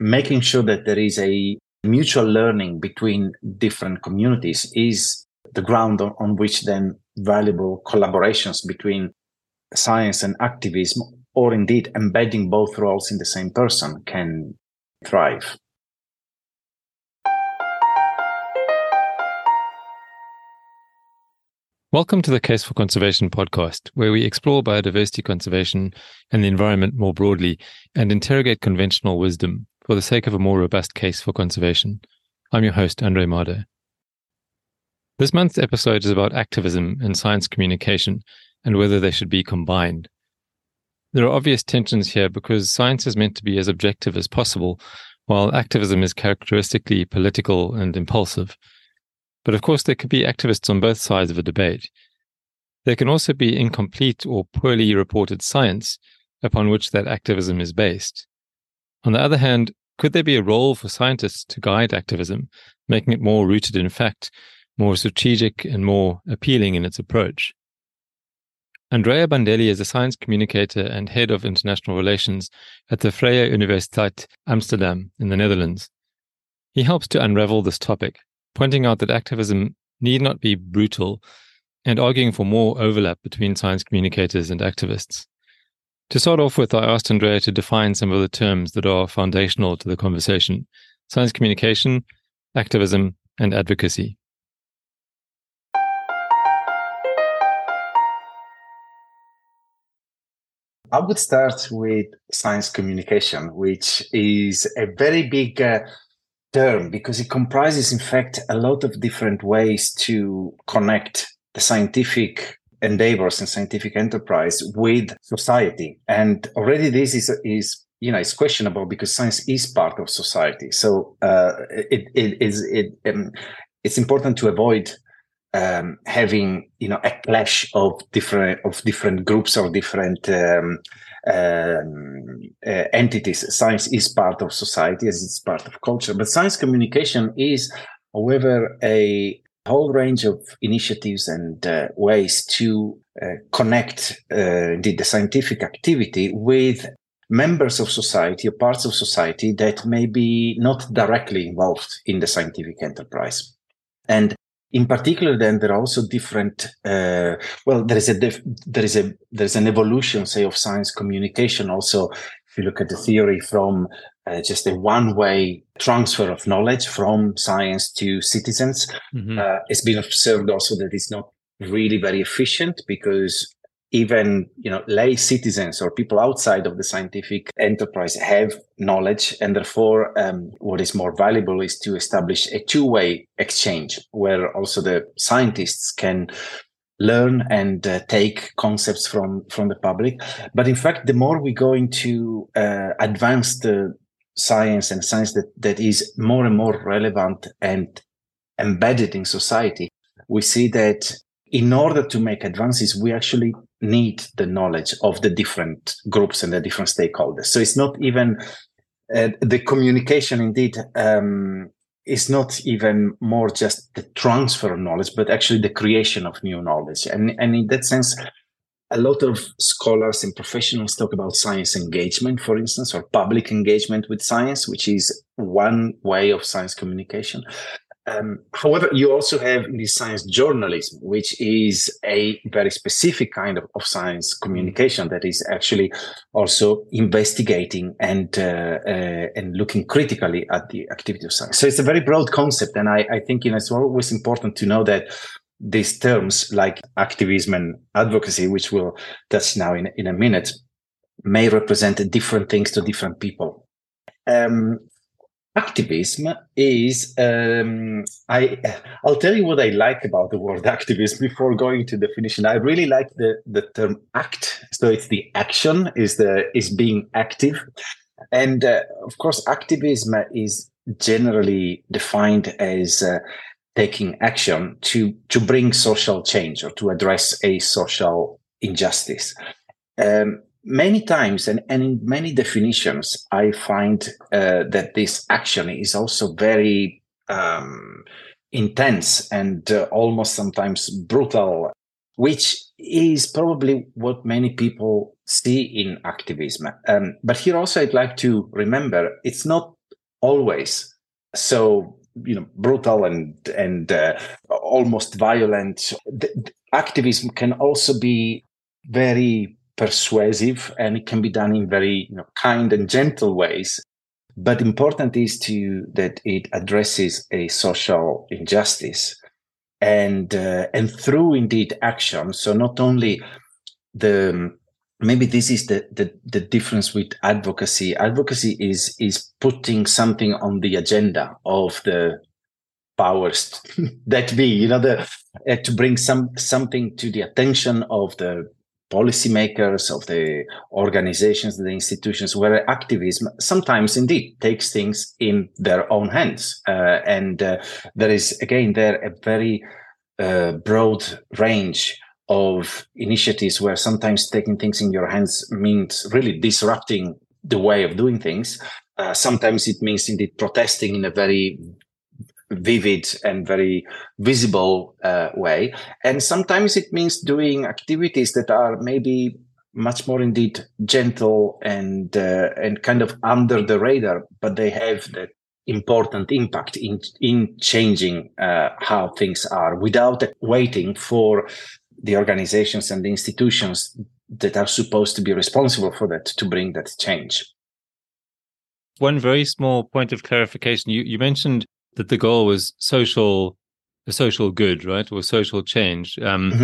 making sure that there is a mutual learning between different communities is the ground on which then valuable collaborations between science and activism, or indeed embedding both roles in the same person, can thrive. Welcome to the Case for Conservation podcast, where we explore biodiversity conservation and the environment more broadly and interrogate conventional wisdom for the sake of a more robust case for conservation. I'm your host, Andre Mado. This month's episode is about activism and science communication and whether they should be combined. There are obvious tensions here because science is meant to be as objective as possible, while activism is characteristically political and impulsive. But of course, there could be activists on both sides of a debate. There can also be incomplete or poorly reported science upon which that activism is based. On the other hand, could there be a role for scientists to guide activism, making it more rooted in fact, more strategic and more appealing in its approach? Andrea Bandelli is a science communicator and head of international relations at the Vrije Universiteit Amsterdam in the Netherlands. He helps to unravel this topic, pointing out that activism need not be brutal and arguing for more overlap between science communicators and activists. To start off with, I asked Andrea to define some of the terms that are foundational to the conversation: science communication, activism, and advocacy. I would start with science communication, which is a very big term because it comprises, in fact, a lot of different ways to connect the scientific endeavors and scientific enterprise with society. And already this is it's questionable because science is part of society. So it's important to avoid having a clash of different groups or different entities. Science is part of society as it's part of culture, but science communication is, however, a whole range of initiatives and ways to connect the scientific activity with members of society or parts of society that may be not directly involved in the scientific enterprise. And in particular, then there are also different. There is an evolution, say, of science communication. Also, if you look at the theory from just a one-way transfer of knowledge from science to citizens, it's been observed also that it's not really very efficient because even lay citizens or people outside of the scientific enterprise have knowledge, and therefore what is more valuable is to establish a two-way exchange where also the scientists can learn and take concepts from the public. But in fact, the more we go into advanced science and science that is more and more relevant and embedded in society, we see that in order to make advances, we actually need the knowledge of the different groups and the different stakeholders. So it's not even the communication, indeed, is not even more just the transfer of knowledge, but actually the creation of new knowledge. And in that sense, a lot of scholars and professionals talk about science engagement, for instance, or public engagement with science, which is one way of science communication. However, you also have in this science journalism, which is a very specific kind of science communication that is actually also investigating and looking critically at the activity of science. So it's a very broad concept, and I think it's always important to know that these terms like activism and advocacy, which we'll touch now in a minute, may represent different things to different people. Activism is, I'll tell you what I like about the word activism before going to definition. I really like the term act. So it's the action, is being active. And of course, activism is generally defined as taking action to bring social change or to address a social injustice. Many times and in many definitions, I find that this action is also very intense and almost sometimes brutal, which is probably what many people see in activism. But here also I'd like to remember, it's not always so brutal and almost violent. Activism can also be very persuasive, and it can be done in very kind and gentle ways. But important is that it addresses a social injustice, and through indeed action. So not only maybe this is the difference with advocacy. Advocacy is putting something on the agenda of the powers that be, to bring something to the attention of the policymakers, of the organizations, the institutions, where activism sometimes indeed takes things in their own hands. And there is, again, a very broad range of initiatives where sometimes taking things in your hands means really disrupting the way of doing things. Sometimes it means indeed protesting in a very vivid and very visible way. And sometimes it means doing activities that are maybe much more indeed gentle and kind of under the radar, but they have that important impact in changing how things are, without waiting for the organizations and the institutions that are supposed to be responsible for that to bring that change. One very small point of clarification. You mentioned that the goal was a social good, right? Or social change.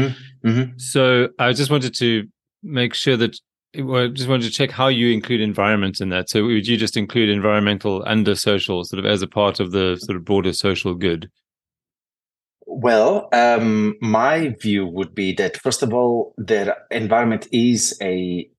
So I just wanted to make sure that, just wanted to check how you include environment in that. So would you just include environmental under social sort of as a part of the sort of broader social good? Well, my view would be that, first of all, the environment is the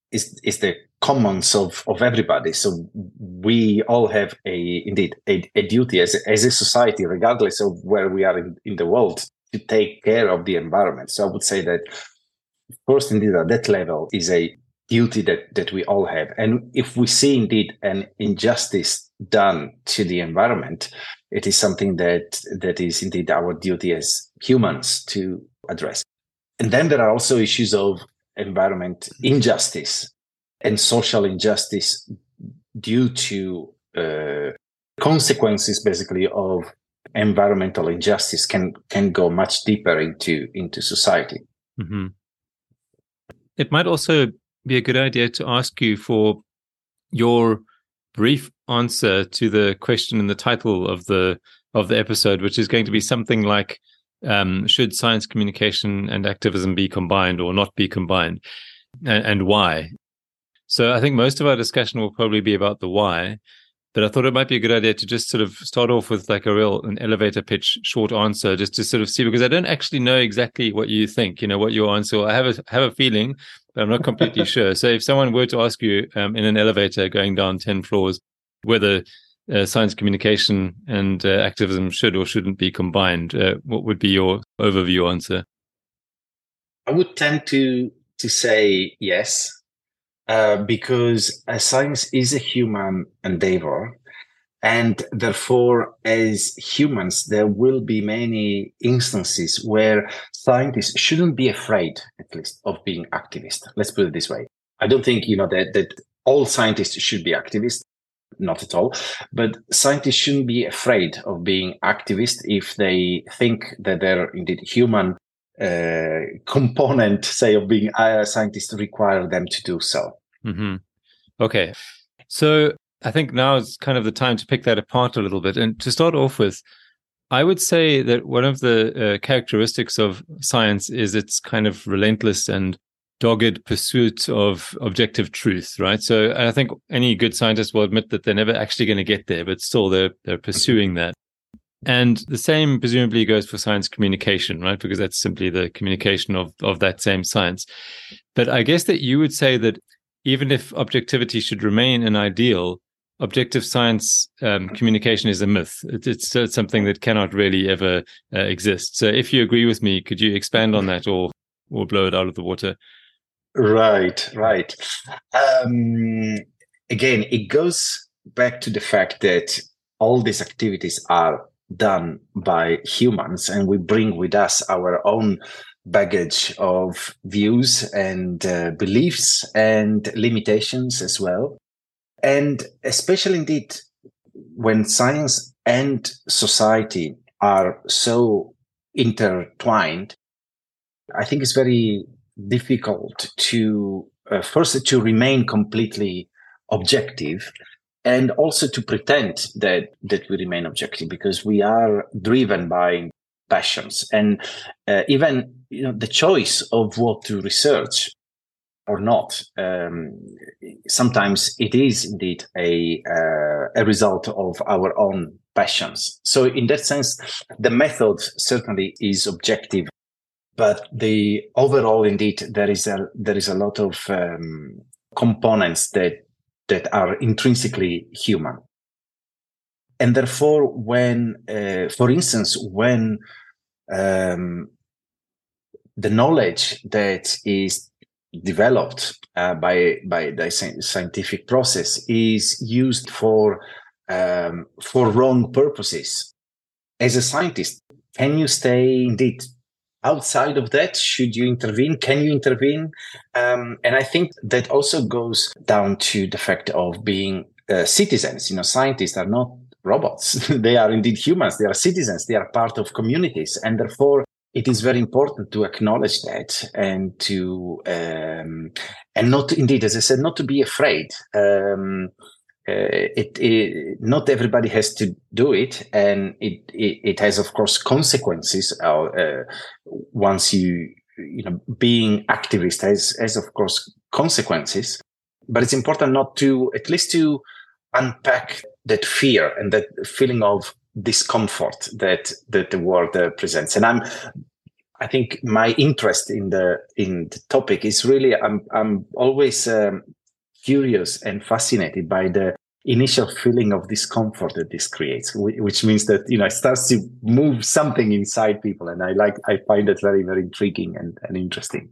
commons of everybody. So we all have a duty as a society, regardless of where we are in the world, to take care of the environment. So I would say that first, indeed, at that level is a duty that we all have. And if we see indeed an injustice done to the environment, it is something that is indeed our duty as humans to address. And then there are also issues of environment injustice and social injustice due to consequences, basically, of environmental injustice can go much deeper into society. Mm-hmm. It might also be a good idea to ask you for your brief answer to the question in the title of the episode, which is going to be something like, should science communication and activism be combined or not be combined, and why? So I think most of our discussion will probably be about the why, but I thought it might be a good idea to just sort of start off with like an elevator pitch short answer, just to sort of see, because I don't actually know exactly what you think, what your answer. I have a feeling, but I'm not completely sure. So if someone were to ask you in an elevator going down 10 floors whether science communication and activism should or shouldn't be combined, what would be your overview answer? I would tend to say yes. Because science is a human endeavor, and therefore, as humans, there will be many instances where scientists shouldn't be afraid, at least, of being activists. Let's put it this way. I don't think, that all scientists should be activists, not at all, but scientists shouldn't be afraid of being activists if they think that they're indeed human component, say, of being a scientist require them to do so. Mm-hmm. Okay. So I think now is kind of the time to pick that apart a little bit. And to start off with, I would say that one of the characteristics of science is its kind of relentless and dogged pursuit of objective truth, right? So I think any good scientist will admit that they're never actually going to get there, but still they're pursuing that. And the same presumably goes for science communication, right? Because that's simply the communication of that same science. But I guess that you would say that even if objectivity should remain an ideal, objective science communication is a myth. It's something that cannot really ever exist. So if you agree with me, could you expand on that or blow it out of the water? Right. Again, it goes back to the fact that all these activities are done by humans, and we bring with us our own baggage of views and beliefs and limitations as well. And especially indeed when science and society are so intertwined, I think it's very difficult to first to remain completely objective, and also to pretend that we remain objective, because we are driven by passions, and even the choice of what to research or not. Sometimes it is indeed a result of our own passions. So in that sense, the method certainly is objective, but the overall, indeed, there is a lot of components that are intrinsically human. And therefore, when, for instance, when the knowledge that is developed by the scientific process is used for wrong purposes, as a scientist, can you stay indeed outside of that? Should you intervene? Can you intervene? And I think that also goes down to the fact of being citizens. Scientists are not robots. They are indeed humans. They are citizens. They are part of communities. And therefore, it is very important to acknowledge that, and to, and not, indeed, as I said, not to be afraid. Not everybody has to do it, and it has, of course, consequences. Once being activist has of course consequences, but it's important not to, at least to unpack that fear and that feeling of discomfort that the world presents. And I think my interest in the topic is really, I'm always curious and fascinated by the initial feeling of discomfort that this creates, which means that it starts to move something inside people, and I find it very, very intriguing and interesting.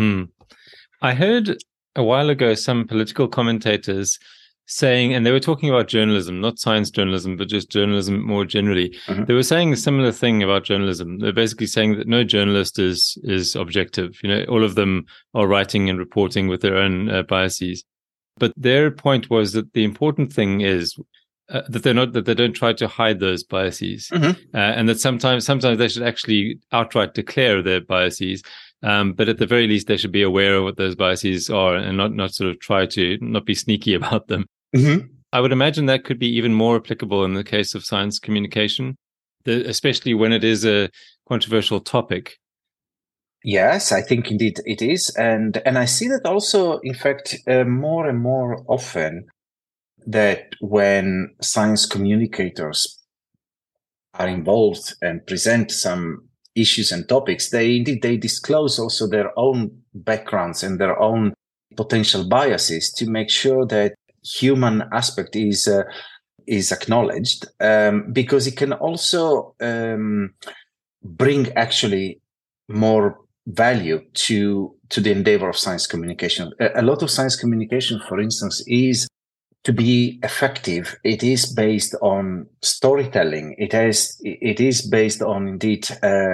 I heard a while ago some political commentators saying, and they were talking about journalism, not science journalism, but just journalism more generally. Mm-hmm. They were saying a similar thing about journalism. They're basically saying that no journalist is objective. All of them are writing and reporting with their own biases. But their point was that the important thing is that they don't try to hide those biases, mm-hmm. And that sometimes they should actually outright declare their biases. But at the very least, they should be aware of what those biases are, and not sort of try to not be sneaky about them. Mm-hmm. I would imagine that could be even more applicable in the case of science communication, especially when it is a controversial topic. Yes, I think indeed it is. And I see that also, in fact, more and more often, that when science communicators are involved and present some issues and topics, they disclose also their own backgrounds and their own potential biases to make sure that human aspect is acknowledged, because it can also bring actually more value to the endeavor of science communication. A lot of science communication, for instance, is to be effective. It is based on storytelling. It is based on indeed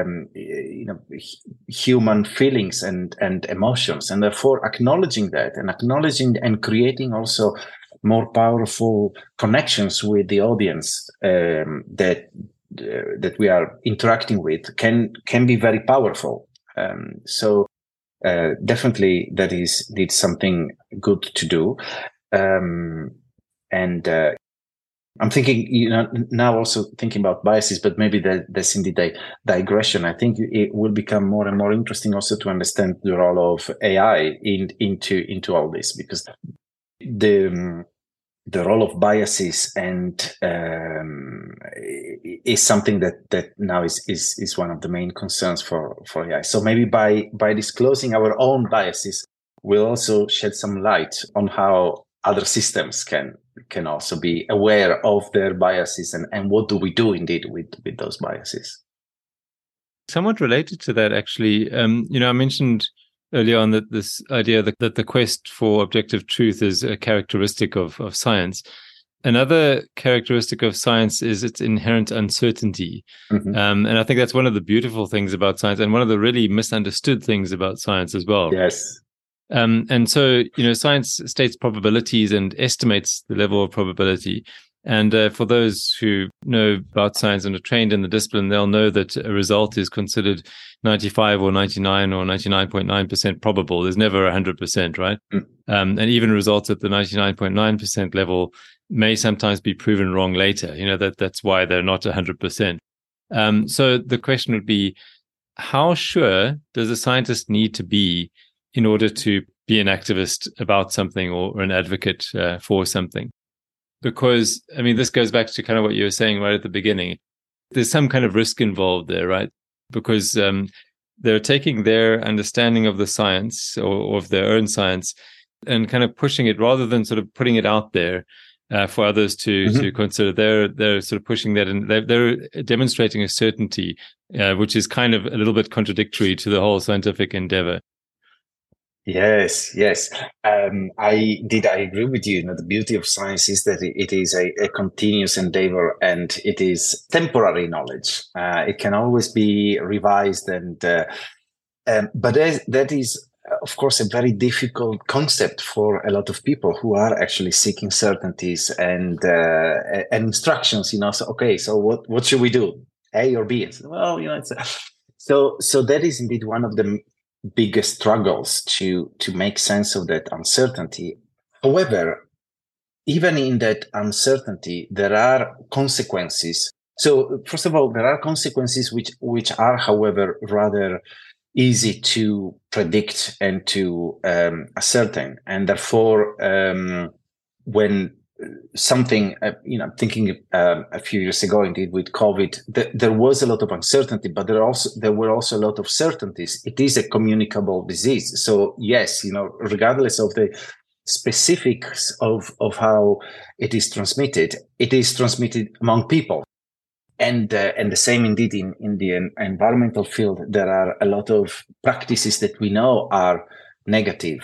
human feelings and emotions, and therefore acknowledging that and creating also more powerful connections with the audience that we are interacting with can be very powerful. So definitely that is something good to do. And I'm thinking, now also thinking about biases, but maybe that's indeed a digression. I think it will become more and more interesting also to understand the role of AI into all this, because the role of biases and is something that now is one of the main concerns for AI. So maybe by disclosing our own biases, we'll also shed some light on how other systems can also be aware of their biases, and what do we do indeed with those biases. Somewhat related to that, actually, I mentioned earlier on that this idea that the quest for objective truth is a characteristic of science. Another characteristic of science is its inherent uncertainty. Mm-hmm. And I think that's one of the beautiful things about science, and one of the really misunderstood things about science as well. Yes. And so, science states probabilities and estimates the level of probability. And for those who know about science and are trained in the discipline, they'll know that a result is considered 95 or 99 or 99.9% probable. There's never 100%, right? And even results at the 99.9% level may sometimes be proven wrong later. That's why they're not 100%. So the question would be, how sure does a scientist need to be in order to be an activist about something or an advocate for something? Because, this goes back to kind of what you were saying right at the beginning. There's some kind of risk involved there, right? Because they're taking their understanding of the science or of their own science and kind of pushing it rather than sort of putting it out there for others to consider. They're sort of pushing that, and they're demonstrating a certainty, which is kind of a little bit contradictory to the whole scientific endeavor. Yes. I agree with you. The beauty of science is that it is a continuous endeavor, and it is temporary knowledge. It can always be revised, but that is, of course, a very difficult concept for a lot of people who are actually seeking certainties and instructions. So what should we do? A or B? Well, so that is indeed one of the biggest struggles to make sense of that uncertainty. However, even in that uncertainty, there are consequences. So first of all, there are consequences which are, however, rather easy to predict and to ascertain. And therefore, when something, thinking a few years ago, indeed, with COVID, there was a lot of uncertainty, but there were also a lot of certainties. It is a communicable disease. So yes, regardless of the specifics of how it is transmitted among people. And the same indeed in the environmental field. There are a lot of practices that we know are negative.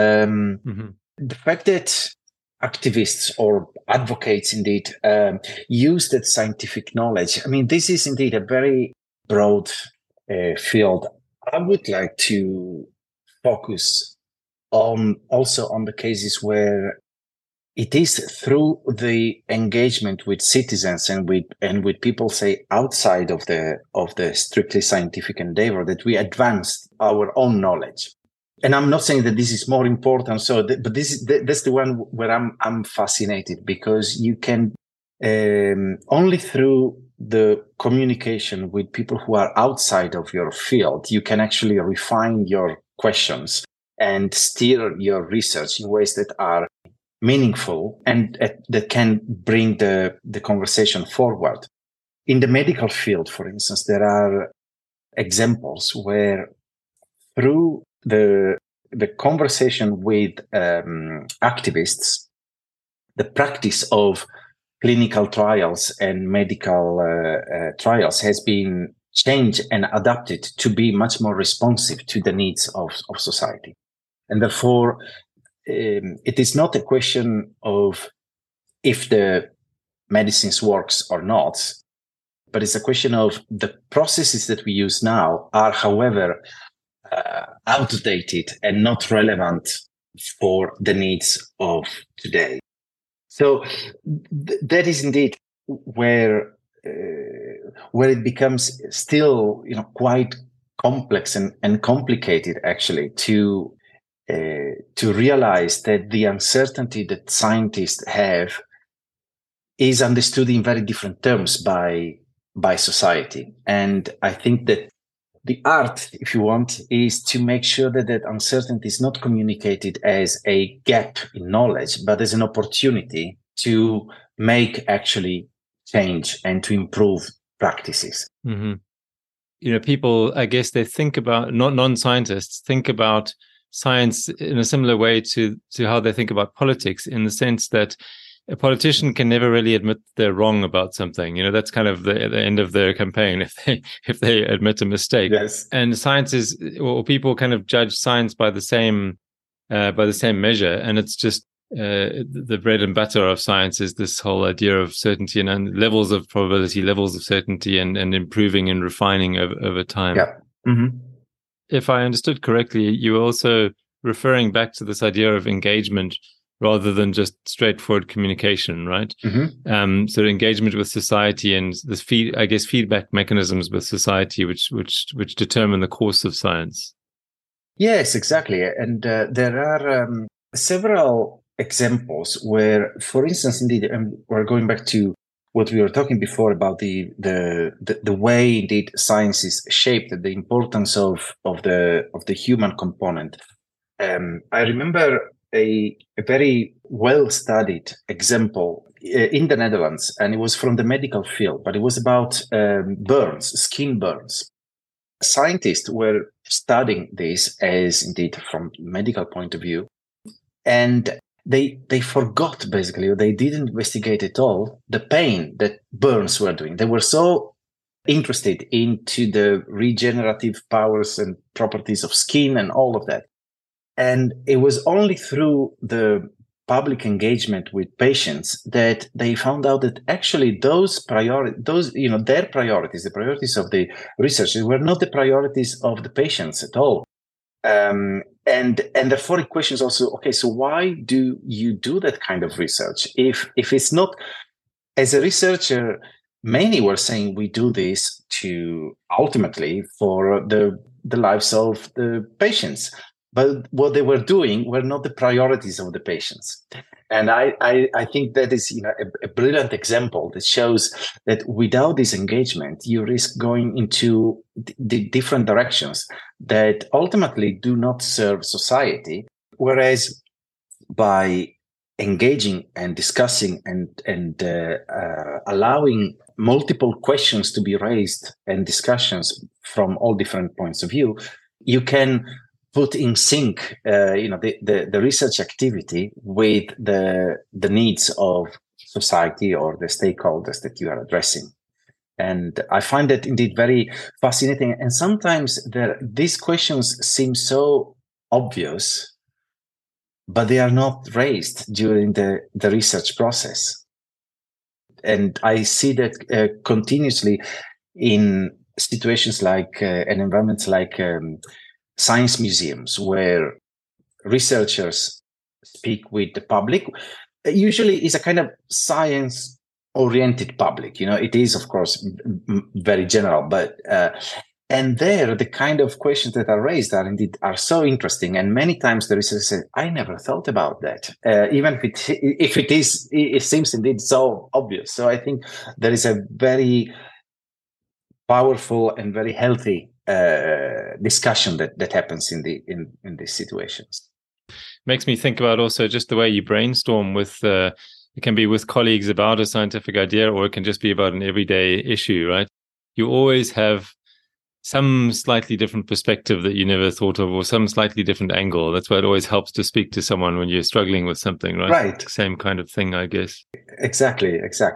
The fact that activists or advocates indeed use that scientific knowledge, this is indeed a very broad field. I would like to focus also on the cases where it is through the engagement with citizens and with people, say, outside of the strictly scientific endeavor, that we advance our own knowledge. And I'm not saying that this is more important. But that's the one where I'm fascinated, because you can only through the communication with people who are outside of your field, you can actually refine your questions and steer your research in ways that are meaningful and that can bring the conversation forward. In the medical field, for instance, there are examples where through the conversation with activists, the practice of clinical trials and medical trials has been changed and adapted to be much more responsive to the needs of society. And therefore, it is not a question of if the medicines works or not, but it's a question of the processes that we use now are, however, outdated and not relevant for the needs of today. So that is indeed where it becomes still, quite complex and complicated, actually, to realize that the uncertainty that scientists have is understood in very different terms by society. And I think that the art, if you want, is to make sure that that uncertainty is not communicated as a gap in knowledge, but as an opportunity to make actually change and to improve practices. Mm-hmm. People, I guess they think about, not non-scientists, think about science in a similar way to how they think about politics, in the sense that a politician can never really admit they're wrong about something. That's kind of the end of their campaign if they admit a mistake. Yes. And science is, or people kind of judge science by the same measure, and it's just the bread and butter of science is this whole idea of certainty and levels of probability, levels of certainty, and improving and refining over time. Yeah. Mm-hmm. If I understood correctly, you were also referring back to this idea of engagement rather than just straightforward communication, right? So engagement with society and this feedback mechanisms with society, which determine the course of science. Yes, exactly. And there are several examples where, for instance, indeed, we're going back to what we were talking before about the way indeed science is shaped, the importance of the human component. I remember a very well studied example in the Netherlands, and it was from the medical field, but it was about burns, skin burns. Scientists were studying this as indeed from medical point of view, and they forgot, basically, or they didn't investigate at all the pain that burns were doing. They were so interested into the regenerative powers and properties of skin and all of that. And it was only through the public engagement with patients that they found out that actually their priorities, the priorities of the researchers, were not the priorities of the patients at all. And therefore it questions also, okay, so why do you do that kind of research? If it's not, as a researcher, many were saying we do this to ultimately for the lives of the patients. But what they were doing were not the priorities of the patients. And I think that is a brilliant example that shows that without this engagement, you risk going into the different directions that ultimately do not serve society. Whereas by engaging and discussing and allowing multiple questions to be raised and discussions from all different points of view, you can put in sync, the research activity with the needs of society or the stakeholders that you are addressing. And I find that indeed very fascinating. And sometimes these questions seem so obvious, but they are not raised during the research process. And I see that continuously in situations like and environments like science museums, where researchers speak with the public. Usually is a kind of science oriented public. It is, of course, very general, but and there the kind of questions that are raised are so interesting. And many times the researcher says, I never thought about that, even if it seems indeed so obvious. So I think there is a very powerful and very healthy discussion that happens in these situations. Makes me think about also just the way you brainstorm with it can be with colleagues about a scientific idea, or it can just be about an everyday issue, right? You always have some slightly different perspective that you never thought of, or some slightly different angle. That's why it always helps to speak to someone when you're struggling with something, right? Right. Same kind of thing, I guess. Exactly.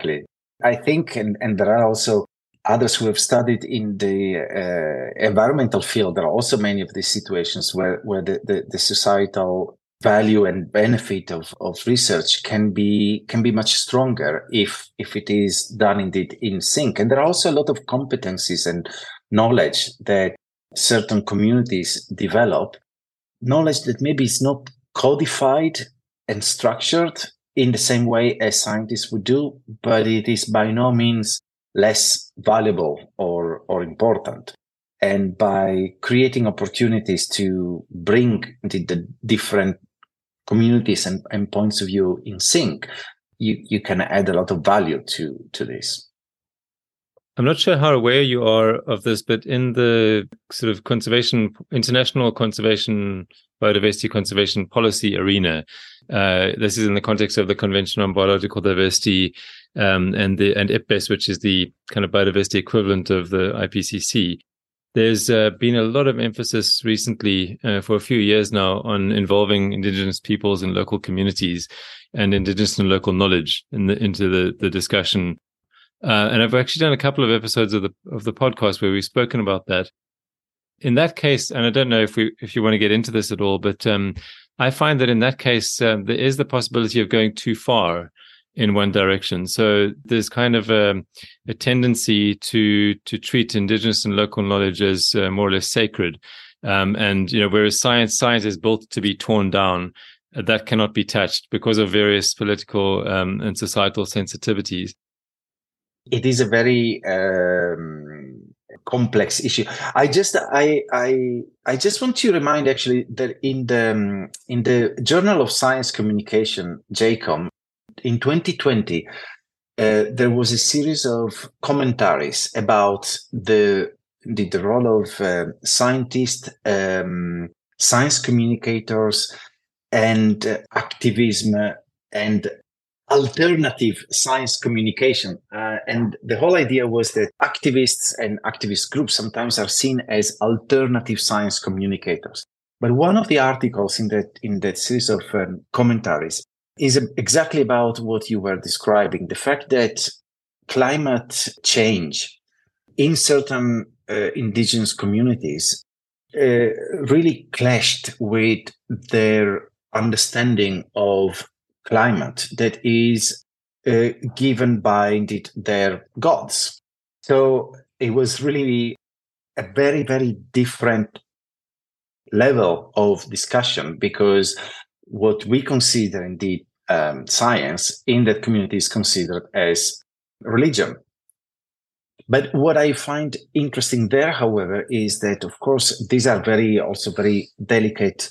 I think, and there are also others who have studied in the environmental field. There are also many of these situations where the societal value and benefit of research can be much stronger if it is done indeed in sync. And there are also a lot of competencies and knowledge that certain communities develop, knowledge that maybe is not codified and structured in the same way as scientists would do, but it is by no means less valuable or important. And by creating opportunities to bring the different communities and points of view in sync, you can add a lot of value to this. I'm not sure how aware you are of this, but in the sort of international conservation, biodiversity conservation policy arena, this is in the context of the Convention on Biological Diversity and IPBES, which is the kind of biodiversity equivalent of the IPCC. There's been a lot of emphasis recently for a few years now on involving Indigenous peoples and local communities and Indigenous and local knowledge into the discussion. And I've actually done a couple of episodes of the podcast where we've spoken about that. In that case, and I don't know if you want to get into this at all, but I find that in that case, there is the possibility of going too far in one direction. So there's kind of a tendency to treat Indigenous and local knowledge as more or less sacred. And whereas science is built to be torn down, that cannot be touched because of various political and societal sensitivities? It is a very complex issue. I just want to remind actually that in the Journal of Science Communication, JCOM, in 2020, there was a series of commentaries about the role of scientists, science communicators, and activism and alternative science communication. And the whole idea was that activists and activist groups sometimes are seen as alternative science communicators. But one of the articles in that series of commentaries is exactly about what you were describing, the fact that climate change in certain indigenous communities really clashed with their understanding of climate that is given by indeed their gods. So it was really a very, very different level of discussion, because what we consider indeed science in that community is considered as religion. But what I find interesting there, however, is that, of course, these are also very delicate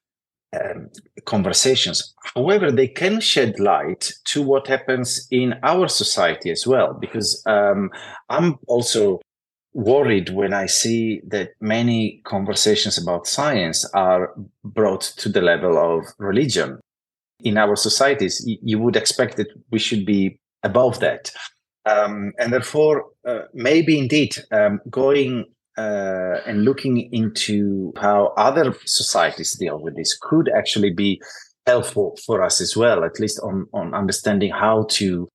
conversations. However, they can shed light to what happens in our society as well, because I'm also worried when I see that many conversations about science are brought to the level of religion. In our societies, you would expect that we should be above that. And therefore, maybe indeed going and looking into how other societies deal with this could actually be helpful for us as well, at least on understanding how to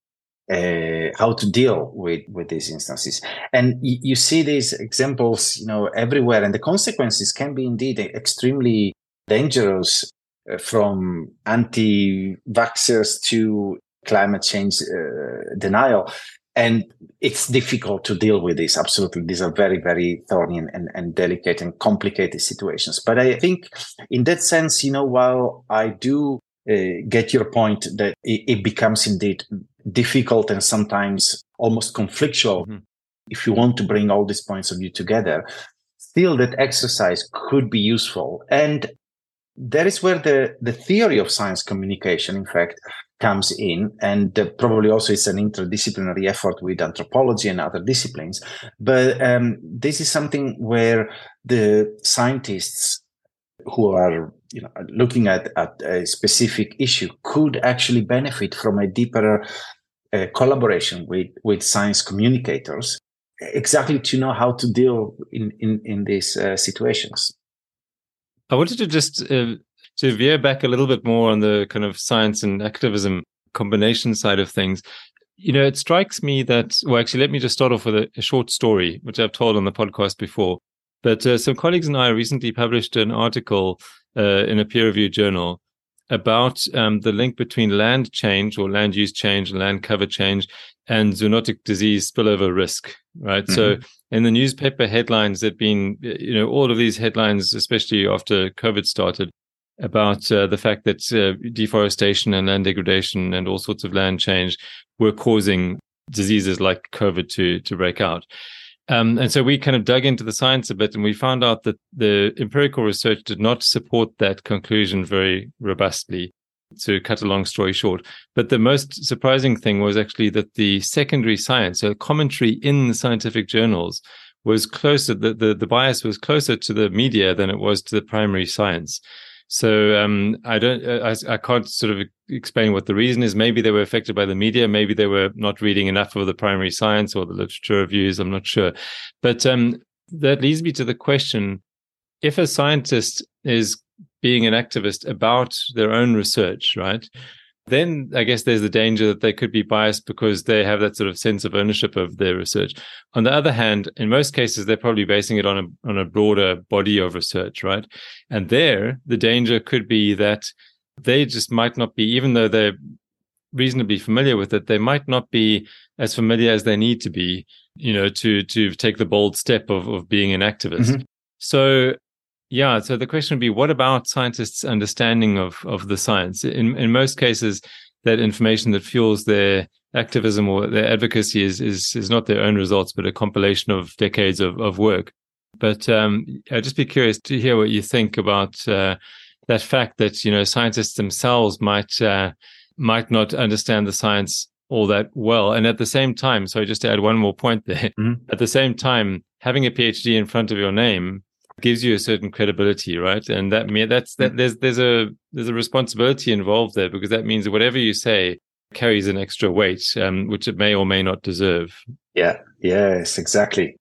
deal with these instances. And you see these examples, everywhere, and the consequences can be indeed extremely dangerous, from anti-vaxxers to climate change denial. And it's difficult to deal with this. Absolutely. These are very, very thorny and delicate and complicated situations. But I think in that sense, while I do get your point that it becomes indeed difficult and sometimes almost conflictual, if you want to bring all these points of view together, still that exercise could be useful. And that is where the theory of science communication, in fact, comes in, and probably also it's an interdisciplinary effort with anthropology and other disciplines. But this is something where the scientists who are looking at a specific issue could actually benefit from a deeper collaboration with science communicators, exactly to know how to deal in these situations. I wanted to just to veer back a little bit more on the kind of science and activism combination side of things. It strikes me that, well, actually, let me just start off with a short story, which I've told on the podcast before. But some colleagues and I recently published an article in a peer-reviewed journal about the link between land change or land use change and land cover change and zoonotic disease spillover risk, right? Mm-hmm. So in the newspaper headlines, there'd been, all of these headlines, especially after COVID started, about the fact that deforestation and land degradation and all sorts of land change were causing diseases like COVID to break out. And so we kind of dug into the science a bit, and we found out that the empirical research did not support that conclusion very robustly, to cut a long story short. But the most surprising thing was actually that the secondary science, so commentary in the scientific journals, was closer, the bias was closer to the media than it was to the primary science. So I can't sort of explain what the reason is. Maybe they were affected by the media. Maybe they were not reading enough of the primary science or the literature reviews. I'm not sure. But that leads me to the question, if a scientist is being an activist about their own research, right, then I guess there's the danger that they could be biased because they have that sort of sense of ownership of their research. On the other hand, in most cases, they're probably basing it on a broader body of research, right? And there, the danger could be that they just might not be, even though they're reasonably familiar with it, they might not be as familiar as they need to be, to take the bold step of being an activist. Mm-hmm. So, Yeah. So the question would be, what about scientists' understanding of the science? In most cases, that information that fuels their activism or their advocacy is not their own results, but a compilation of decades of work. But I'd just be curious to hear what you think about that fact that scientists themselves might not understand the science all that well, and at the same time, so just to add one more point there, at the same time, having a PhD in front of your name gives you a certain credibility, right? And there's a responsibility involved there, because that means that whatever you say carries an extra weight, which it may or may not deserve. Yeah. Yes. Exactly.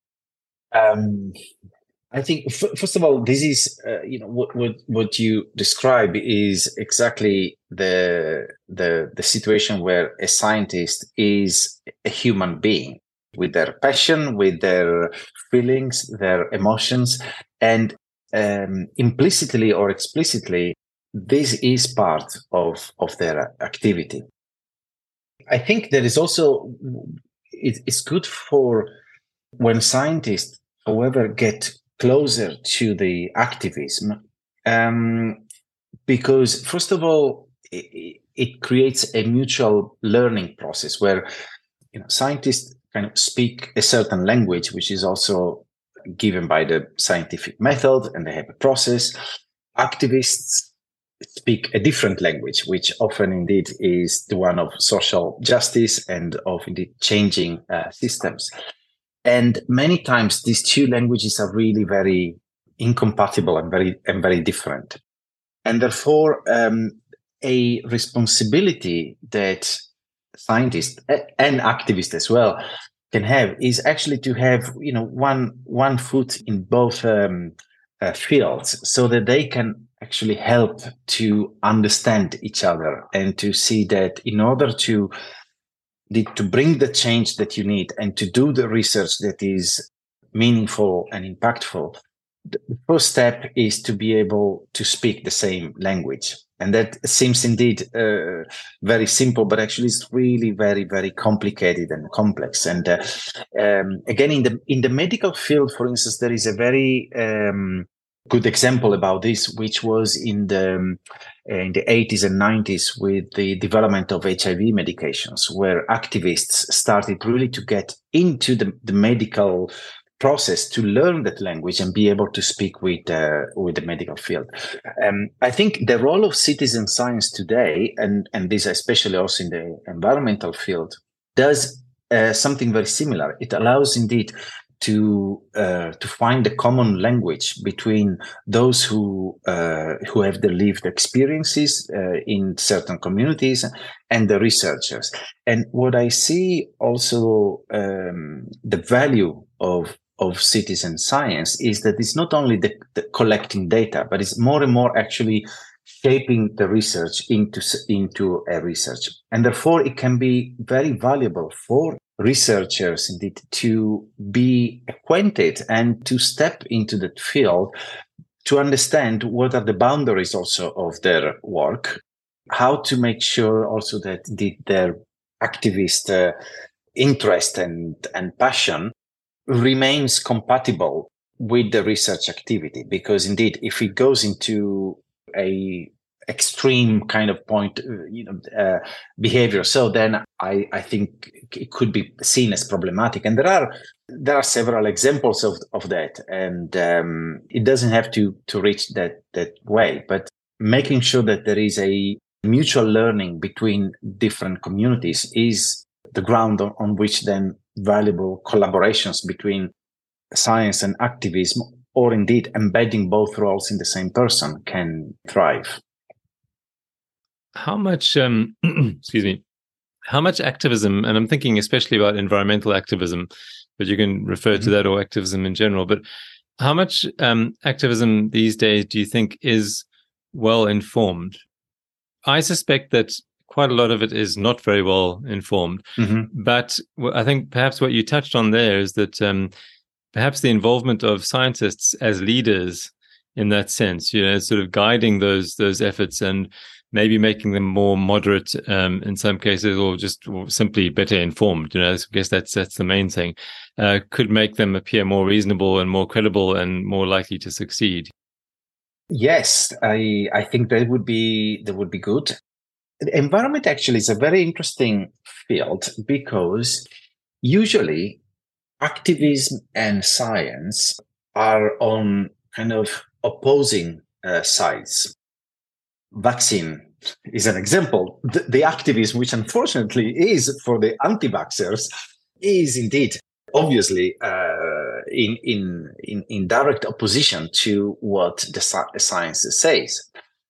I think first of all, this is what you describe is exactly the situation where a scientist is a human being with their passion, with their feelings, their emotions, and implicitly or explicitly, this is part of their activity. I think there is also it's good for when scientists, however, get closer to the activism, because first of all, it creates a mutual learning process where scientists kind of speak a certain language, which is also given by the scientific method, and they have a process. Activists speak a different language, which often indeed is the one of social justice and of indeed changing systems. And many times these two languages are really very incompatible and very different. And therefore, a responsibility that scientists and activists as well can have is actually to have one foot in both fields, so that they can actually help to understand each other and to see that in order to bring the change that you need and to do the research that is meaningful and impactful, the first step is to be able to speak the same language. And that seems indeed very simple, but actually it's really very, very complicated and complex. And again, in the medical field, for instance, there is a very good example about this, which was in the 80s and 90s with the development of HIV medications, where activists started really to get into the medical process to learn that language and be able to speak with the medical field. I think the role of citizen science today, and this especially also in the environmental field, does something very similar. It allows indeed to find a common language between those who have the lived experiences in certain communities and the researchers. And what I see also the value of citizen science is that it's not only the collecting data, but it's more and more actually shaping the research into a research. And therefore, it can be very valuable for researchers indeed to be acquainted and to step into that field to understand what are the boundaries also of their work, how to make sure also that their activist interest and passion remains compatible with the research activity. Because indeed, if it goes into a extreme kind of point, behavior, so then I think it could be seen as problematic. And there are several examples of that, and it doesn't have to reach that way, but making sure that there is a mutual learning between different communities is the ground on which then valuable collaborations between science and activism, or indeed embedding both roles in the same person, can thrive. How much, excuse me, how much activism, and I'm thinking especially about environmental activism, but you can refer to that or activism in general, but how much activism these days do you think is well informed? I suspect that quite a lot of it is not very well informed. But I think perhaps what you touched on there is that perhaps the involvement of scientists as leaders in that sense, sort of guiding those efforts and maybe making them more moderate in some cases, or simply better informed. I guess that's the main thing. Could make them appear more reasonable and more credible and more likely to succeed. Yes, I think that would be good. The environment actually is a very interesting field because usually activism and science are on kind of opposing sides. Vaccine is an example. The activism, which unfortunately is for the anti-vaxxers, is indeed obviously in direct opposition to what the science says.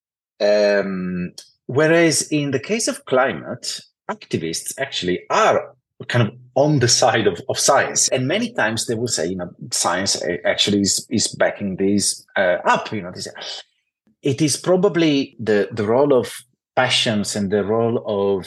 Whereas in the case of climate, activists actually are kind of on the side of science. And many times they will say, science actually is backing this up. It is probably the role of passions and the role of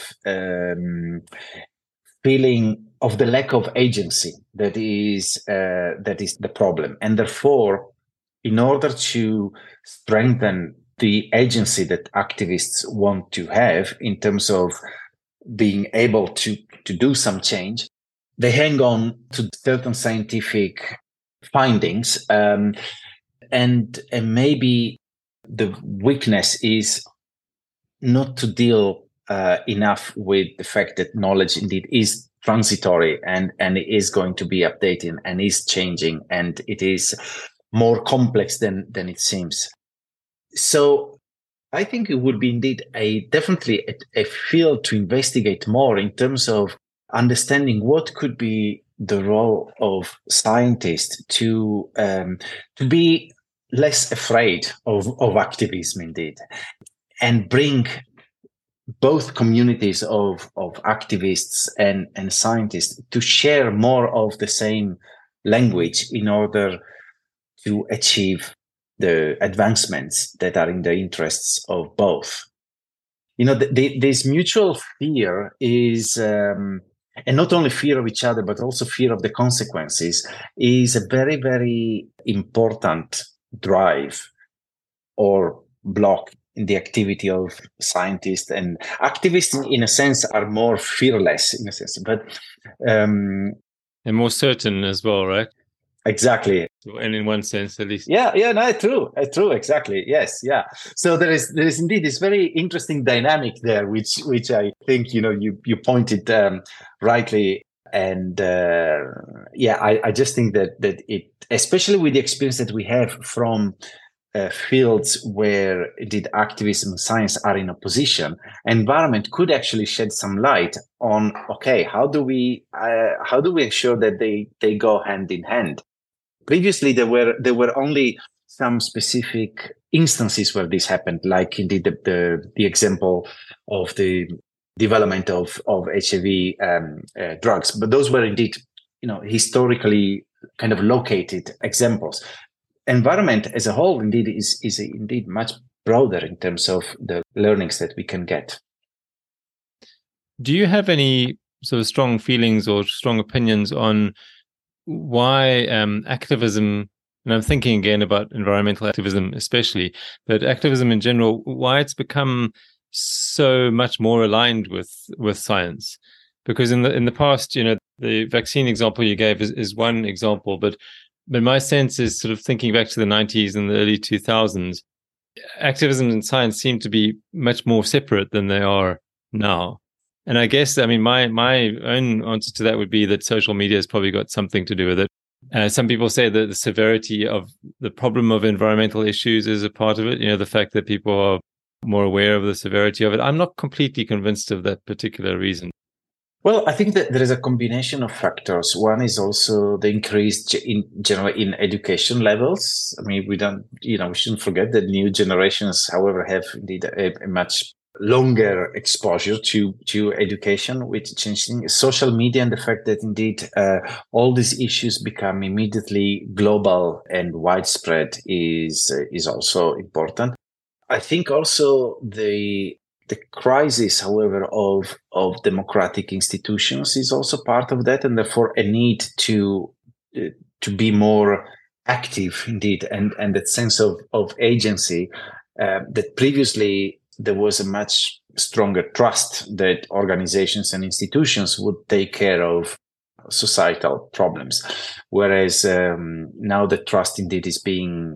feeling of the lack of agency that is the problem. And therefore, in order to strengthen the agency that activists want to have in terms of being able to do some change, they hang on to certain scientific findings, and maybe the weakness is not to deal enough with the fact that knowledge indeed is transitory and it is going to be updating and is changing, and it is more complex than it seems. So I think it would be indeed definitely a field to investigate more in terms of understanding what could be the role of scientists to be less afraid of activism indeed, and bring both communities of activists and scientists to share more of the same language in order to achieve the advancements that are in the interests of both. This mutual fear is, and not only fear of each other, but also fear of the consequences, is a very, very important drive or block in the activity of scientists. And activists, in a sense, are more fearless, in a sense, but and more certain as well, right? Exactly. And in one sense, at least. Yeah, no, true, exactly. Yes, yeah. So there is indeed this very interesting dynamic there, which I think you pointed rightly, and I just think that it, especially with the experience that we have from fields where indeed activism and science are in opposition, environment could actually shed some light on, okay, how do we ensure that they go hand in hand? Previously, there were only some specific instances where this happened, like indeed the example of the development of HIV drugs, but those were indeed historically kind of located examples. Environment as a whole indeed is indeed much broader in terms of the learnings that we can get. Do you have any sort of strong feelings or strong opinions on why activism, and I'm thinking again about environmental activism especially, but activism in general, why it's become so much more aligned with science? Because in the past, the vaccine example you gave is one example, but my sense is, sort of thinking back to the 90s and the early 2000s, activism and science seem to be much more separate than they are now. And I guess, my own answer to that would be that social media has probably got something to do with it. Some people say that the severity of the problem of environmental issues is a part of it. The fact that people are more aware of the severity of it. I'm not completely convinced of that particular reason. Well, I think that there is a combination of factors. One is also the increase in education levels. We shouldn't forget that new generations, however, have indeed a much longer exposure to education, with changing social media, and the fact that indeed all these issues become immediately global and widespread is also important. I think also the crisis, however, of democratic institutions is also part of that, and therefore a need to be more active indeed, and that sense of agency that previously there was a much stronger trust that organizations and institutions would take care of societal problems, whereas now the trust indeed is being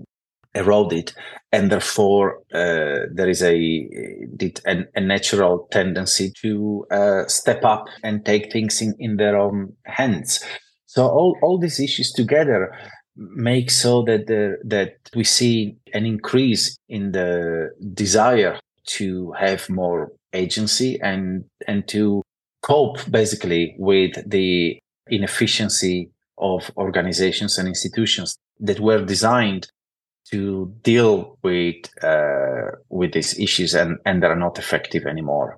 eroded, and therefore there is a natural tendency to step up and take things in their own hands. So all these issues together make so that we see an increase in the desire to have more agency and to cope basically with the inefficiency of organizations and institutions that were designed to deal with these issues, and they're not effective anymore.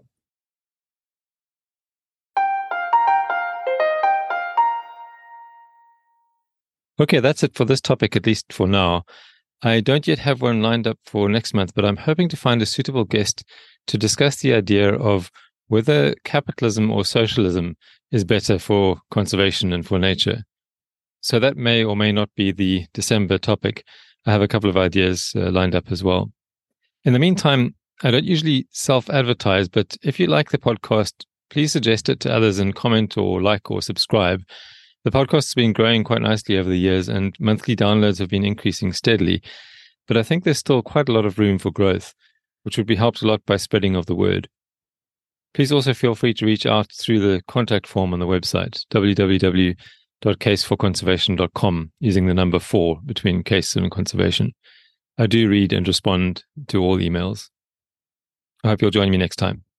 Okay, that's it for this topic, at least for now. I don't yet have one lined up for next month, but I'm hoping to find a suitable guest to discuss the idea of whether capitalism or socialism is better for conservation and for nature. So that may or may not be the December topic. I have a couple of ideas lined up as well. In the meantime, I don't usually self-advertise, but if you like the podcast, please suggest it to others and comment or like or subscribe. The podcast has been growing quite nicely over the years, and monthly downloads have been increasing steadily. But I think there's still quite a lot of room for growth, which would be helped a lot by spreading of the word. Please also feel free to reach out through the contact form on the website, www.caseforconservation.com, using the number 4 between case and conservation. I do read and respond to all emails. I hope you'll join me next time.